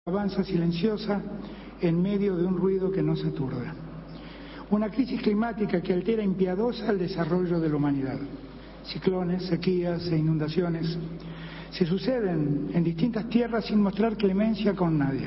Avanza silenciosa en medio de un ruido que nos aturde. Una crisis climática que altera impiedosa el desarrollo de la humanidad. Ciclones, sequías e inundaciones se suceden en distintas tierras sin mostrar clemencia con nadie.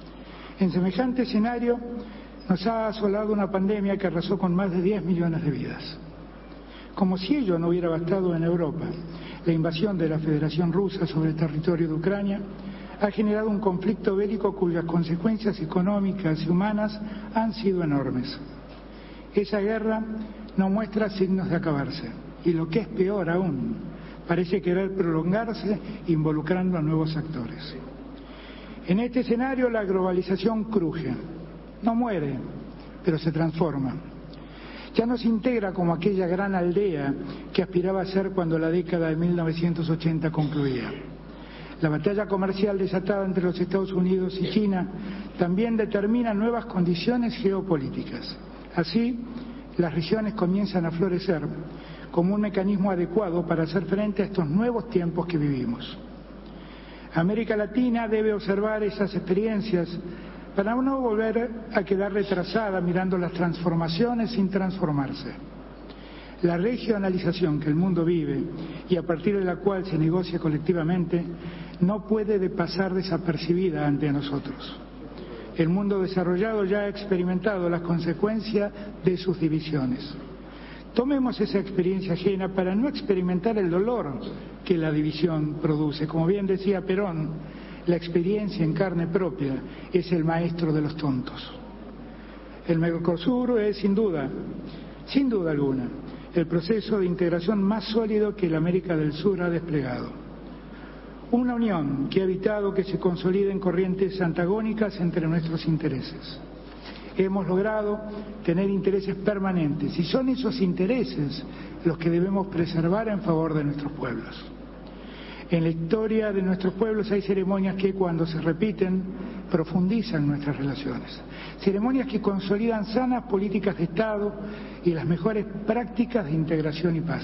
En semejante escenario nos ha asolado una pandemia que arrasó con más de 10 millones de vidas. Como si ello no hubiera bastado en Europa, la invasión de la Federación Rusa sobre el territorio de Ucrania ha generado un conflicto bélico cuyas consecuencias económicas y humanas han sido enormes. Esa guerra no muestra signos de acabarse y, lo que es peor aún, parece querer prolongarse involucrando a nuevos actores. En este escenario la globalización cruje, no muere, pero se transforma. Ya no se integra como aquella gran aldea que aspiraba a ser cuando la década de 1980 concluía. La batalla comercial desatada entre los Estados Unidos y China también determina nuevas condiciones geopolíticas. Así, las regiones comienzan a florecer como un mecanismo adecuado para hacer frente a estos nuevos tiempos que vivimos. América Latina debe observar esas experiencias para no volver a quedar retrasada mirando las transformaciones sin transformarse. La regionalización que el mundo vive y a partir de la cual se negocia colectivamente no puede pasar desapercibida ante nosotros. El mundo desarrollado ya ha experimentado las consecuencias de sus divisiones. Tomemos esa experiencia ajena para no experimentar el dolor que la división produce. Como bien decía Perón, la experiencia en carne propia es el maestro de los tontos. El Mercosur es sin duda alguna, el proceso de integración más sólido que la América del Sur ha desplegado. Una unión que ha evitado que se consoliden corrientes antagónicas entre nuestros intereses. Hemos logrado tener intereses permanentes y son esos intereses los que debemos preservar en favor de nuestros pueblos. En la historia de nuestros pueblos hay ceremonias que, cuando se repiten, profundizan nuestras relaciones. Ceremonias que consolidan sanas políticas de Estado y las mejores prácticas de integración y paz.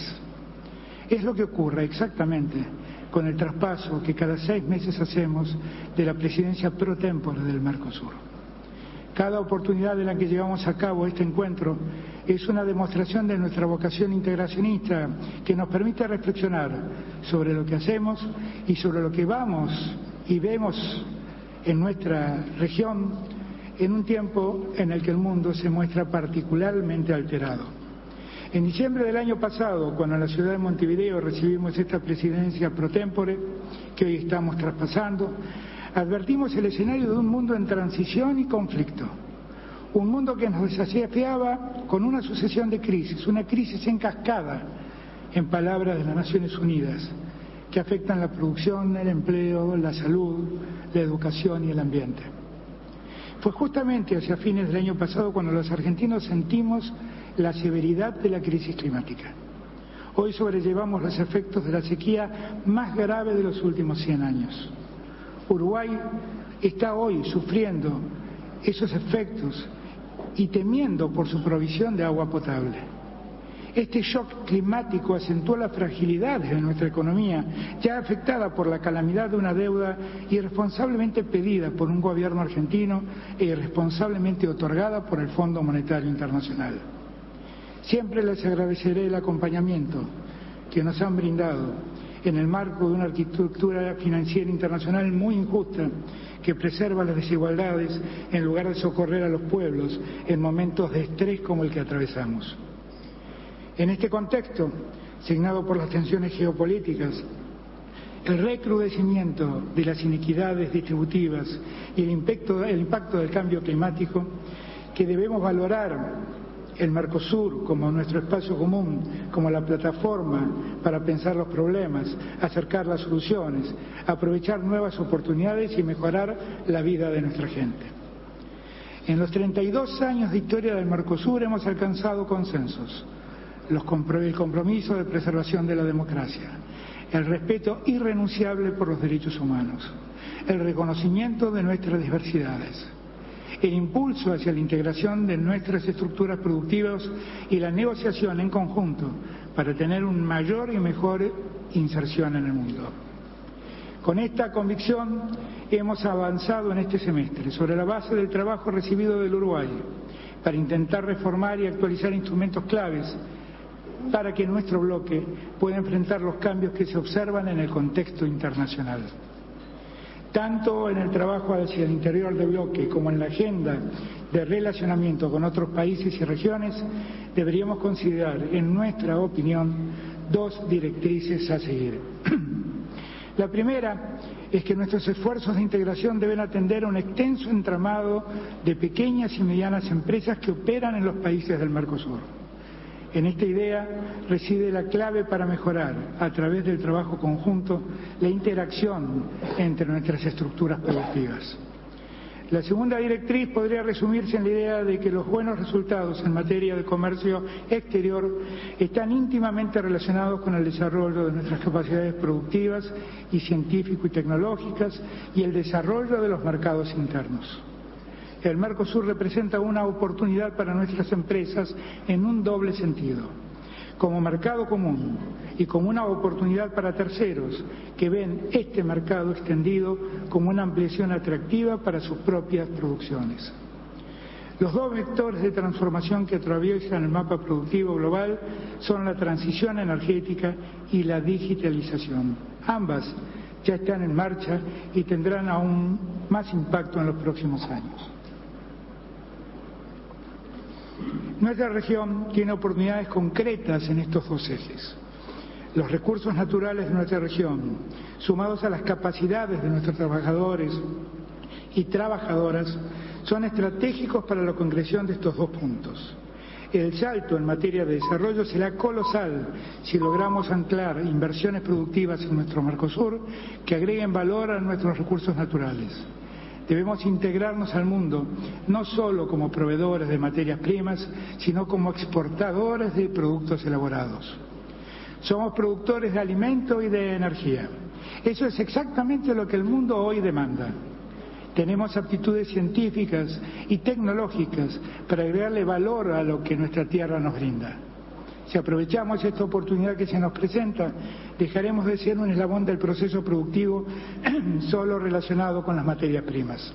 Es lo que ocurre exactamente con el traspaso que cada 6 meses hacemos de la presidencia pro tempore del Mercosur. Cada oportunidad en la que llevamos a cabo este encuentro es una demostración de nuestra vocación integracionista que nos permite reflexionar sobre lo que hacemos y sobre lo que vamos y vemos en nuestra región en un tiempo en el que el mundo se muestra particularmente alterado. En diciembre del año pasado, cuando en la ciudad de Montevideo recibimos esta presidencia pro tempore que hoy estamos traspasando, advertimos el escenario de un mundo en transición y conflicto. Un mundo que nos desafiaba con una sucesión de crisis, una crisis en cascada, en palabras de las Naciones Unidas, que afectan la producción, el empleo, la salud, la educación y el ambiente. Fue justamente hacia fines del año pasado cuando los argentinos sentimos la severidad de la crisis climática. Hoy sobrellevamos los efectos de la sequía más grave de los últimos 100 años. Uruguay está hoy sufriendo esos efectos y temiendo por su provisión de agua potable. Este shock climático acentuó la fragilidad de nuestra economía, ya afectada por la calamidad de una deuda irresponsablemente pedida por un gobierno argentino e irresponsablemente otorgada por el Fondo Monetario Internacional. Siempre les agradeceré el acompañamiento que nos han brindado en el marco de una arquitectura financiera internacional muy injusta que preserva las desigualdades en lugar de socorrer a los pueblos en momentos de estrés como el que atravesamos. En este contexto, signado por las tensiones geopolíticas, el recrudecimiento de las inequidades distributivas y el impacto del cambio climático, que debemos valorar el Mercosur como nuestro espacio común, como la plataforma para pensar los problemas, acercar las soluciones, aprovechar nuevas oportunidades y mejorar la vida de nuestra gente. En los 32 años de historia del Mercosur hemos alcanzado consensos. El compromiso de preservación de la democracia, el respeto irrenunciable por los derechos humanos, el reconocimiento de nuestras diversidades, el impulso hacia la integración de nuestras estructuras productivas y la negociación en conjunto para tener una mayor y mejor inserción en el mundo. Con esta convicción hemos avanzado en este semestre sobre la base del trabajo recibido del Uruguay para intentar reformar y actualizar instrumentos claves para que nuestro bloque pueda enfrentar los cambios que se observan en el contexto internacional. Tanto en el trabajo hacia el interior del bloque como en la agenda de relacionamiento con otros países y regiones, deberíamos considerar, en nuestra opinión, dos directrices a seguir. La primera es que nuestros esfuerzos de integración deben atender a un extenso entramado de pequeñas y medianas empresas que operan en los países del Mercosur. En esta idea reside la clave para mejorar, a través del trabajo conjunto, la interacción entre nuestras estructuras productivas. La segunda directriz podría resumirse en la idea de que los buenos resultados en materia de comercio exterior están íntimamente relacionados con el desarrollo de nuestras capacidades productivas y científico y tecnológicas y el desarrollo de los mercados internos. El Mercosur representa una oportunidad para nuestras empresas en un doble sentido, como mercado común y como una oportunidad para terceros que ven este mercado extendido como una ampliación atractiva para sus propias producciones. Los dos vectores de transformación que atraviesan el mapa productivo global son la transición energética y la digitalización. Ambas ya están en marcha y tendrán aún más impacto en los próximos años. Nuestra región tiene oportunidades concretas en estos dos ejes. Los recursos naturales de nuestra región, sumados a las capacidades de nuestros trabajadores y trabajadoras, son estratégicos para la concreción de estos dos puntos. El salto en materia de desarrollo será colosal si logramos anclar inversiones productivas en nuestro Mercosur que agreguen valor a nuestros recursos naturales. Debemos integrarnos al mundo, no solo como proveedores de materias primas, sino como exportadores de productos elaborados. Somos productores de alimento y de energía. Eso es exactamente lo que el mundo hoy demanda. Tenemos aptitudes científicas y tecnológicas para agregarle valor a lo que nuestra tierra nos brinda. Si aprovechamos esta oportunidad que se nos presenta, dejaremos de ser un eslabón del proceso productivo solo relacionado con las materias primas.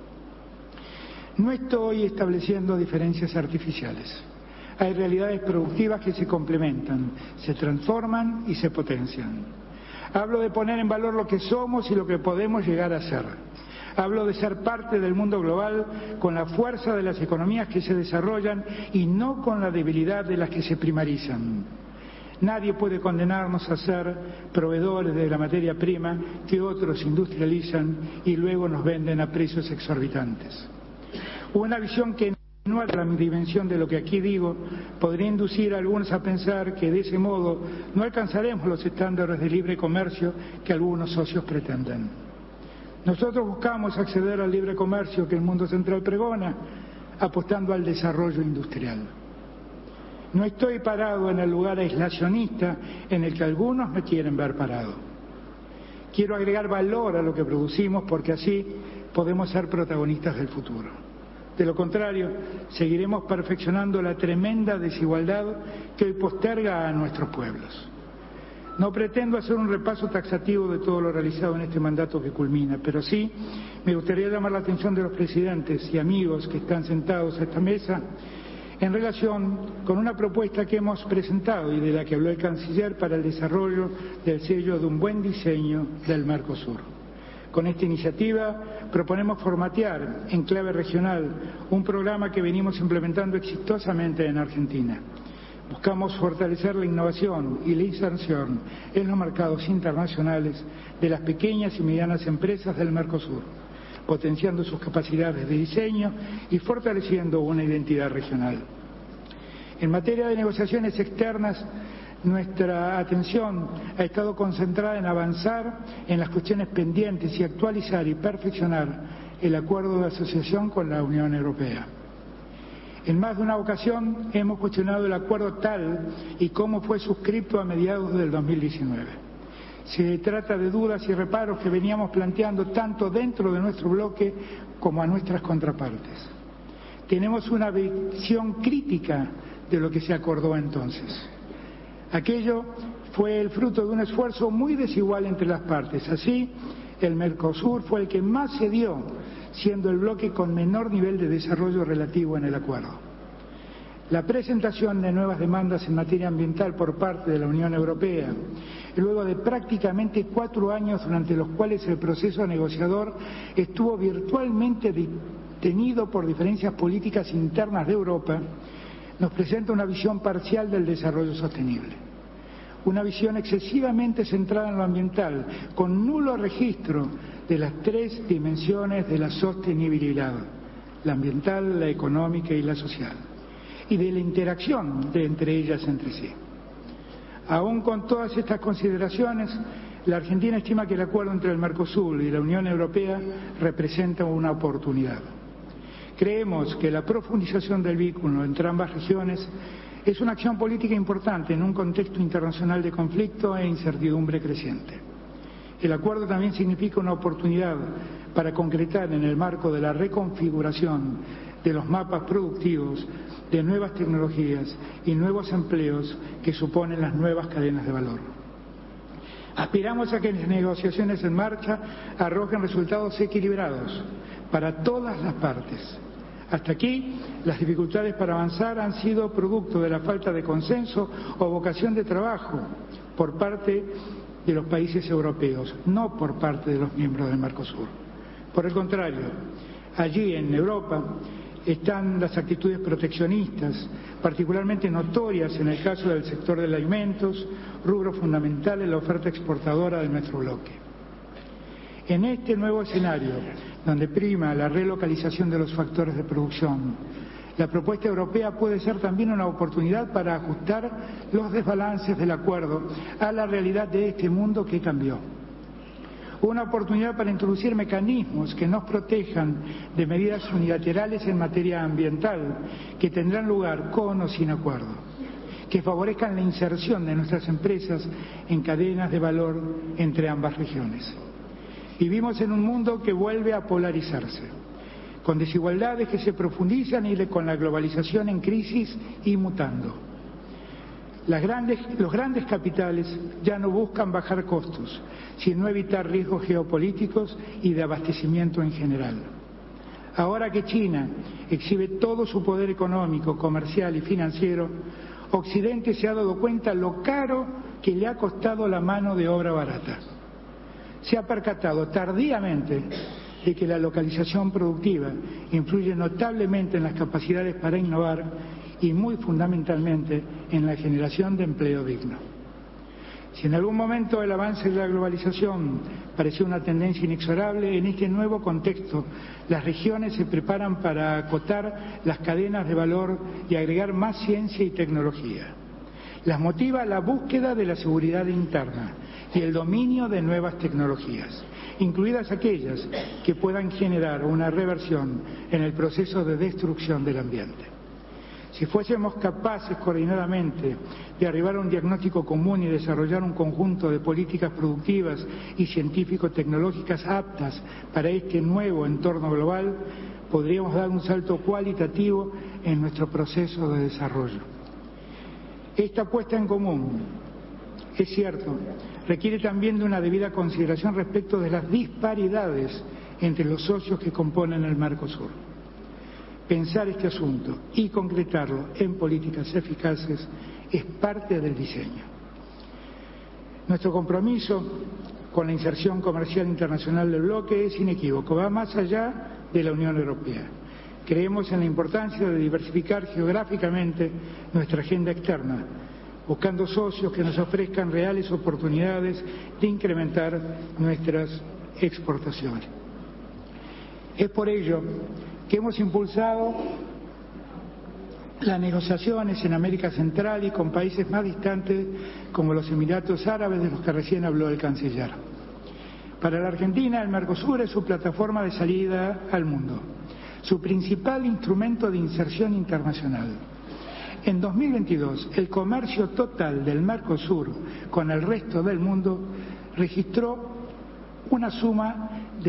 No estoy estableciendo diferencias artificiales. Hay realidades productivas que se complementan, se transforman y se potencian. Hablo de poner en valor lo que somos y lo que podemos llegar a ser. Hablo de ser parte del mundo global con la fuerza de las economías que se desarrollan y no con la debilidad de las que se primarizan. Nadie puede condenarnos a ser proveedores de la materia prima que otros industrializan y luego nos venden a precios exorbitantes. Una visión que no es la dimensión de lo que aquí digo podría inducir a algunos a pensar que de ese modo no alcanzaremos los estándares de libre comercio que algunos socios pretenden. Nosotros buscamos acceder al libre comercio que el mundo central pregona, apostando al desarrollo industrial. No estoy parado en el lugar aislacionista en el que algunos me quieren ver parado. Quiero agregar valor a lo que producimos porque así podemos ser protagonistas del futuro. De lo contrario, seguiremos perfeccionando la tremenda desigualdad que hoy posterga a nuestros pueblos. No pretendo hacer un repaso taxativo de todo lo realizado en este mandato que culmina, pero sí me gustaría llamar la atención de los presidentes y amigos que están sentados a esta mesa en relación con una propuesta que hemos presentado y de la que habló el canciller para el desarrollo del sello de un buen diseño del Mercosur. Con esta iniciativa proponemos formatear en clave regional un programa que venimos implementando exitosamente en Argentina. Buscamos fortalecer la innovación y la inserción en los mercados internacionales de las pequeñas y medianas empresas del Mercosur, potenciando sus capacidades de diseño y fortaleciendo una identidad regional. En materia de negociaciones externas, nuestra atención ha estado concentrada en avanzar en las cuestiones pendientes y actualizar y perfeccionar el acuerdo de asociación con la Unión Europea. En más de una ocasión hemos cuestionado el acuerdo tal y cómo fue suscrito a mediados del 2019. Se trata de dudas y reparos que veníamos planteando tanto dentro de nuestro bloque como a nuestras contrapartes. Tenemos una visión crítica de lo que se acordó entonces. Aquello fue el fruto de un esfuerzo muy desigual entre las partes. Así, El Mercosur fue el que más cedió, siendo el bloque con menor nivel de desarrollo relativo en el acuerdo. La presentación de nuevas demandas en materia ambiental por parte de la Unión Europea, luego de prácticamente 4 años durante los cuales el proceso negociador estuvo virtualmente detenido por diferencias políticas internas de Europa, nos presenta una visión parcial del desarrollo sostenible. Una visión excesivamente centrada en lo ambiental, con nulo registro de las 3 dimensiones de la sostenibilidad: la ambiental, la económica y la social, y de la interacción entre ellas entre sí. Aún con todas estas consideraciones, la Argentina estima que el acuerdo entre el Mercosur y la Unión Europea representa una oportunidad. Creemos que la profundización del vínculo entre ambas regiones es una acción política importante en un contexto internacional de conflicto e incertidumbre creciente. El acuerdo también significa una oportunidad para concretar en el marco de la reconfiguración de los mapas productivos, de nuevas tecnologías y nuevos empleos que suponen las nuevas cadenas de valor. Aspiramos a que las negociaciones en marcha arrojen resultados equilibrados para todas las partes. Hasta aquí, las dificultades para avanzar han sido producto de la falta de consenso o vocación de trabajo por parte de los países europeos, no por parte de los miembros del Mercosur. Por el contrario, allí en Europa están las actitudes proteccionistas, particularmente notorias en el caso del sector de alimentos, rubro fundamental en la oferta exportadora de nuestro bloque. En este nuevo escenario, donde prima la relocalización de los factores de producción, la propuesta europea puede ser también una oportunidad para ajustar los desbalances del acuerdo a la realidad de este mundo que cambió. Una oportunidad para introducir mecanismos que nos protejan de medidas unilaterales en materia ambiental que tendrán lugar con o sin acuerdo, que favorezcan la inserción de nuestras empresas en cadenas de valor entre ambas regiones. Vivimos en un mundo que vuelve a polarizarse, con desigualdades que se profundizan y con la globalización en crisis y mutando. Los grandes capitales ya no buscan bajar costos, sino evitar riesgos geopolíticos y de abastecimiento en general. Ahora que China exhibe todo su poder económico, comercial y financiero, Occidente se ha dado cuenta lo caro que le ha costado la mano de obra barata. Se ha percatado tardíamente de que la localización productiva influye notablemente en las capacidades para innovar y muy fundamentalmente en la generación de empleo digno. Si en algún momento el avance de la globalización pareció una tendencia inexorable, en este nuevo contexto las regiones se preparan para acotar las cadenas de valor y agregar más ciencia y tecnología. Las motiva la búsqueda de la seguridad interna y el dominio de nuevas tecnologías, incluidas aquellas que puedan generar una reversión en el proceso de destrucción del ambiente. Si fuésemos capaces coordinadamente de arribar a un diagnóstico común y desarrollar un conjunto de políticas productivas y científico-tecnológicas aptas para este nuevo entorno global, podríamos dar un salto cualitativo en nuestro proceso de desarrollo. Esta puesta en común, es cierto, requiere también de una debida consideración respecto de las disparidades entre los socios que componen el Mercosur. Pensar este asunto y concretarlo en políticas eficaces es parte del diseño. Nuestro compromiso con la inserción comercial internacional del bloque es inequívoco, va más allá de la Unión Europea. Creemos en la importancia de diversificar geográficamente nuestra agenda externa, buscando socios que nos ofrezcan reales oportunidades de incrementar nuestras exportaciones. Es por ello que hemos impulsado las negociaciones en América Central y con países más distantes como los Emiratos Árabes, de los que recién habló el canciller. Para la Argentina, el Mercosur es su plataforma de salida al mundo, su principal instrumento de inserción internacional. En 2022, el comercio total del Mercosur con el resto del mundo registró una suma de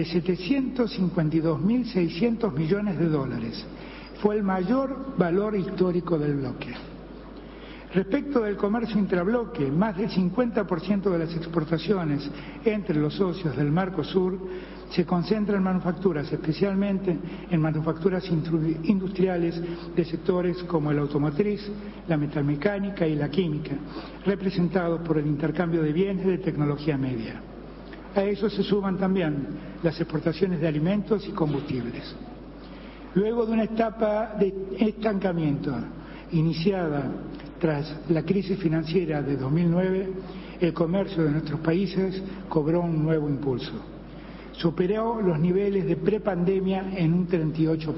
752.600 millones de dólares. Fue el mayor valor histórico del bloque. Respecto del comercio intrabloque, más del 50% de las exportaciones entre los socios del Mercosur se concentra en manufacturas, especialmente en manufacturas industriales de sectores como el automotriz, la metalmecánica y la química, representados por el intercambio de bienes de tecnología media. A eso se suman también las exportaciones de alimentos y combustibles. Luego de una etapa de estancamiento iniciada tras la crisis financiera de 2009, el comercio de nuestros países cobró un nuevo impulso. Superó los niveles de prepandemia en un 38%.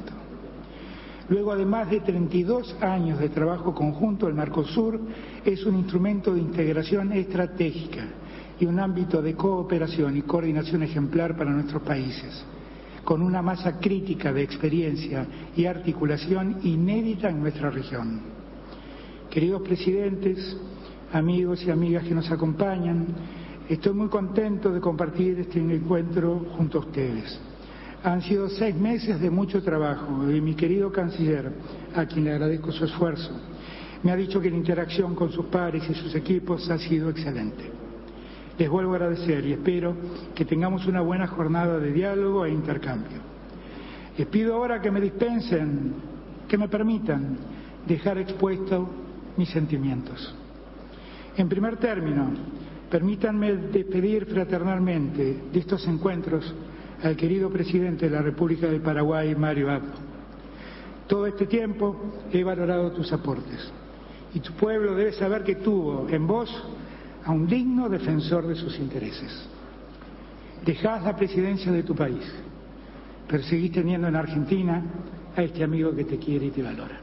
Luego de más de 32 años de trabajo conjunto, el Mercosur es un instrumento de integración estratégica y un ámbito de cooperación y coordinación ejemplar para nuestros países, con una masa crítica de experiencia y articulación inédita en nuestra región. Queridos presidentes, amigos y amigas que nos acompañan, estoy muy contento de compartir este encuentro junto a ustedes. Han sido 6 meses de mucho trabajo y mi querido canciller, a quien le agradezco su esfuerzo, me ha dicho que la interacción con sus pares y sus equipos ha sido excelente. Les vuelvo a agradecer y espero que tengamos una buena jornada de diálogo e intercambio. Les pido ahora que me dispensen, que me permitan dejar expuestos mis sentimientos. En primer término, permítanme despedir fraternalmente de estos encuentros al querido presidente de la República del Paraguay, Mario Abdo. Todo este tiempo he valorado tus aportes y tu pueblo debe saber que tuvo en vos a un digno defensor de sus intereses. Dejás la presidencia de tu país, pero seguís teniendo en Argentina a este amigo que te quiere y te valora.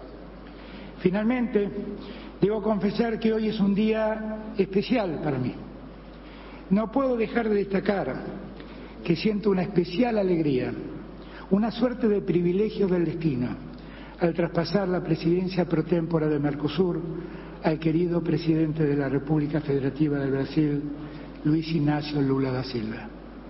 Finalmente, debo confesar que hoy es un día especial para mí. No puedo dejar de destacar que siento una especial alegría, una suerte de privilegio del destino, al traspasar la presidencia pro tempore de Mercosur al querido presidente de la República Federativa del Brasil, Luis Ignacio Lula da Silva.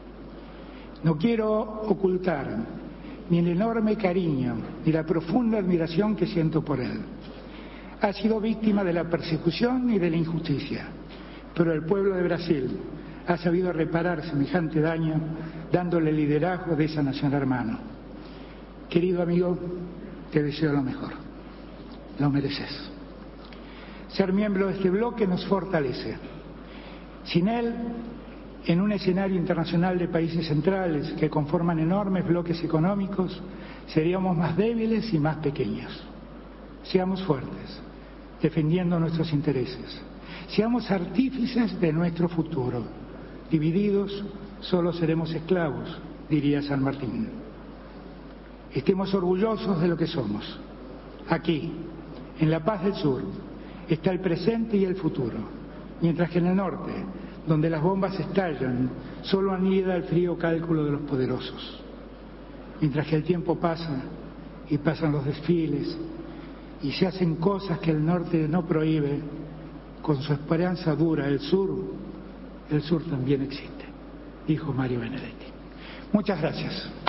No quiero ocultar ni el enorme cariño ni la profunda admiración que siento por él. Ha sido víctima de la persecución y de la injusticia, pero el pueblo de Brasil ha sabido reparar semejante daño dándole liderazgo de esa nación hermano. Querido amigo, te deseo lo mejor. Lo mereces. Ser miembro de este bloque nos fortalece. Sin él, en un escenario internacional de países centrales que conforman enormes bloques económicos, seríamos más débiles y más pequeños. Seamos fuertes, defendiendo nuestros intereses. Seamos artífices de nuestro futuro. Divididos, solo seremos esclavos, diría San Martín. Estemos orgullosos de lo que somos. Aquí, en La Paz del Sur, está el presente y el futuro, mientras que en el norte, donde las bombas estallan, solo anida el frío cálculo de los poderosos. Mientras que el tiempo pasa y pasan los desfiles y se hacen cosas que el norte no prohíbe, con su esperanza dura el sur también existe, dijo Mario Benedetti. Muchas gracias.